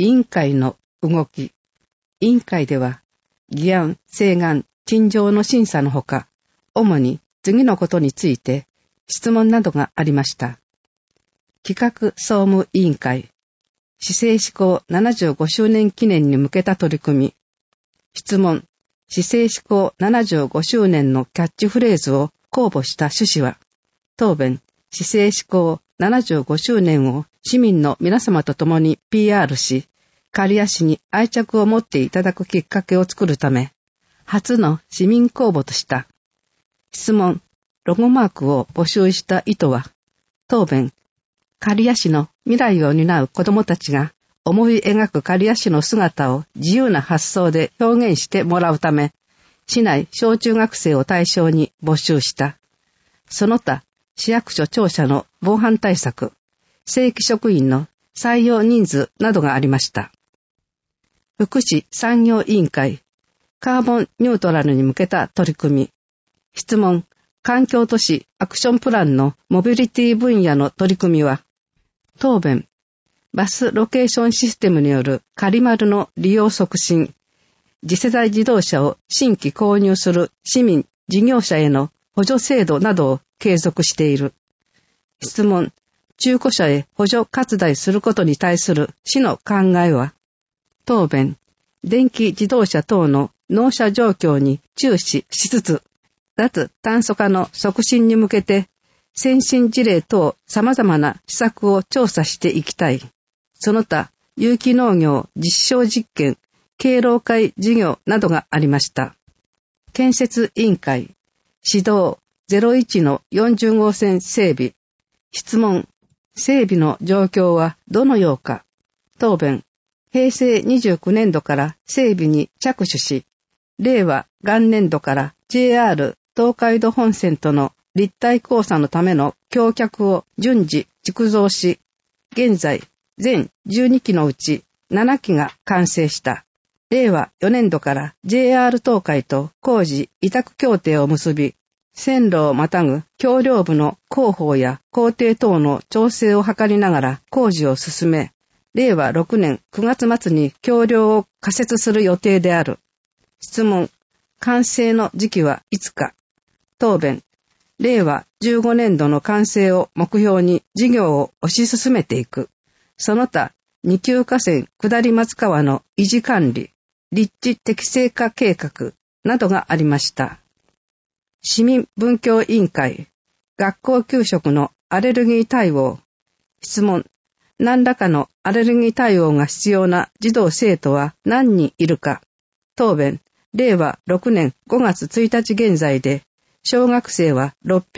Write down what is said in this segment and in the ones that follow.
委員会の動き。委員会では、議案、請願、陳情の審査のほか、主に次のことについて質問などがありました。企画総務委員会、市政施行75周年記念に向けた取り組み。質問、市政施行75周年のキャッチフレーズを公募した趣旨は、答弁、市政施行75周年を市民の皆様と共に PR し、刈谷市に愛着を持っていただくきっかけを作るため、初の市民公募とした。質問、ロゴマークを募集した意図は、答弁、刈谷市の未来を担う子どもたちが思い描く刈谷市の姿を自由な発想で表現してもらうため、市内小中学生を対象に募集した。その他、市役所庁舎の防犯対策、正規職員の採用人数などがありました。福祉産業委員会、カーボンニュートラルに向けた取り組み。質問、環境都市アクションプランのモビリティ分野の取り組みは、答弁、バスロケーションシステムによる仮丸の利用促進、次世代自動車を新規購入する市民、事業者への補助制度などを継続している。質問、中古車へ補助拡大することに対する市の考えは、答弁、電気自動車等の納車状況に注視しつつ、脱炭素化の促進に向けて、先進事例等様々な施策を調査していきたい。その他、有機農業実証実験、敬老会事業などがありました。建設委員会、指導01の40号線整備。質問、整備の状況はどのようか。答弁、平成29年度から整備に着手し、令和元年度から JR 東海道本線との立体交差のための橋脚を順次築造し、現在全12基のうち7基が完成した。令和4年度から JR 東海と工事委託協定を結び、線路をまたぐ橋梁部の工法や工程等の調整を図りながら工事を進め、令和6年9月末に橋梁を仮設する予定である。質問、完成の時期はいつか。答弁、令和15年度の完成を目標に事業を推し進めていく。その他、二級河川下り松川の維持管理、立地適正化計画などがありました。市民文教委員会、学校給食のアレルギー対応。質問、何らかのアレルギー対応が必要な児童生徒は何人いるか。答弁、令和6年5月1日現在で、小学生は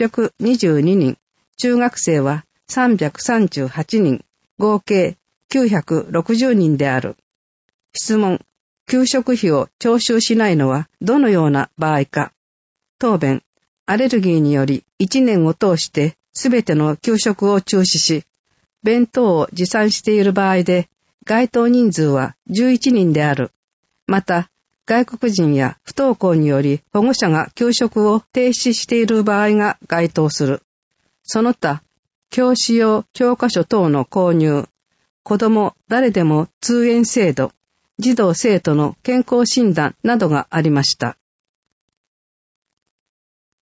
622人、中学生は338人、合計960人である。質問、給食費を徴収しないのはどのような場合か。答弁、アレルギーにより1年を通してすべての給食を中止し、弁当を持参している場合で、該当人数は11人である。また、外国人や不登校により保護者が給食を停止している場合が該当する。その他、教師用教科書等の購入、子ども誰でも通園制度、児童生徒の健康診断などがありました。